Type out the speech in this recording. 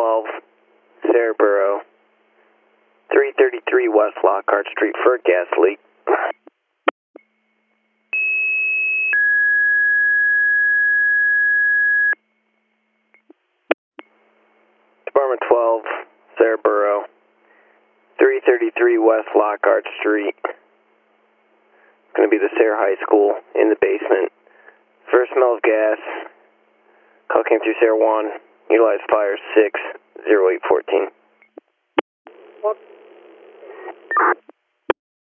12, Sarahboro, 333 West Lockhart Street for a gas leak. Department 12, Sarahboro, 333 West Lockhart Street. It's going to be the Sarah High School in the basement. First smell of gas. Call came through Sarah 1. Utilize fire 60814.